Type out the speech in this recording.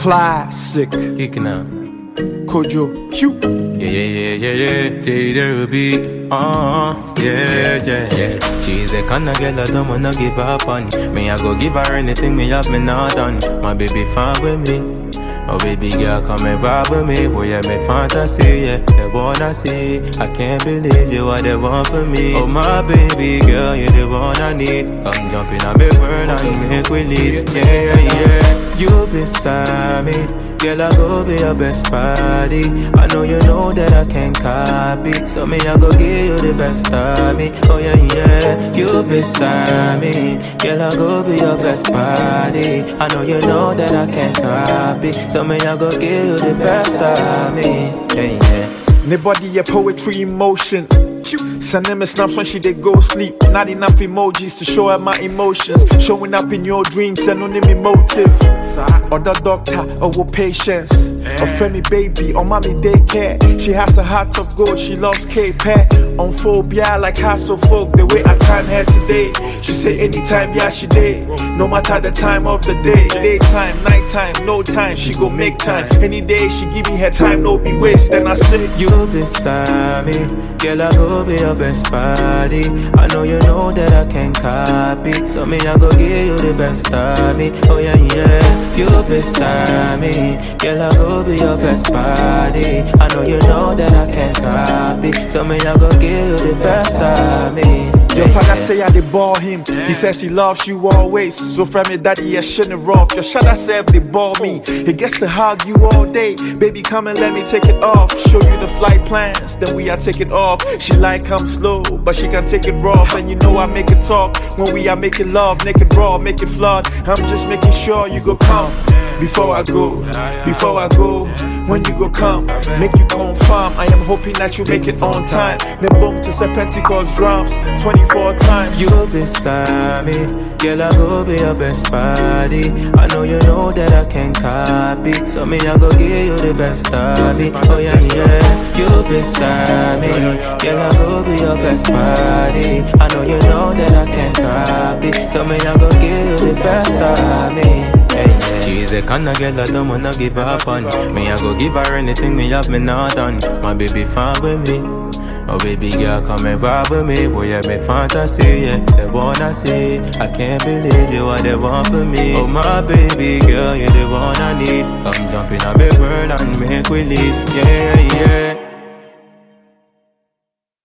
Classic. Kicking out. Kojo Q. Yeah. Take the beat. Yeah. She's the kind of girl I don't wanna give up on. Me, I go give her anything me have me not done. My baby fine with me. Oh baby girl, come and vibe with me. Boy, yeah, me fantasy, yeah. They wanna see. I can't believe you what they want for me. Oh my baby girl, you're the one I need. Come jump in a big world and make we leave. Yeah. You beside me, girl, I go be your best buddy. I know you know that I can't copy, so me I go give you the best of me. Oh yeah. You beside me, girl, I go be your best buddy. I know you know that I can't copy, so me I go give you the best of me. Yeah. Nobody a poetry in motion. Sending me snaps when she did go sleep. Not enough emojis to show her my emotions. Showing up in your dreams and only me motive. Or the doctor, or with patience. Or friendly baby, or mommy daycare. She has a heart of gold, she loves K-Pet. On phobia like hassle folk, the way I time her today. She say anytime, yeah she did. No matter the time of the day. Daytime, nighttime, no time, she go make time. Any day she give me her time, no be waste. Then I say, you beside me, girl I go be your best buddy. I know you know that I can't copy, so me I go give you the best of me. Oh yeah. You beside me, girl I go be your best buddy. I know you know that I can't copy, so me I go give you the best of me. Your father say I dey ball him. He says he loves you always. So from your daddy, I shouldn't rough. Your shadow self they ball me. He gets to hug you all day. Baby, come and let me take it off. Show you the flight plans, then we are take it off. She like I'm slow, but she can take it rough. And you know I make it talk when we are making love. Naked raw, make it flood. I'm just making sure you go come. Before I go, when you go come, make you confirm. I am hoping that you make it on time. Me boom to say Pentecost drums 24 times. You beside me, girl I go be your best buddy. I know you know that I can't copy, so me I go give you the best of me. Oh yeah. You beside me, girl I go be your best buddy. I know you know that I can't copy, so me I go give you the best of me. She's the kind of girl I don't wanna give up on. Me I go give her anything me have me not done. My baby fine with me. Oh baby girl, come and vibe with me. Boy, yeah, me fantasy, yeah. They wanna see. I can't believe you what they want for me. Oh my baby girl, you're the one I need. Come jump in a big world and make we leave. Yeah.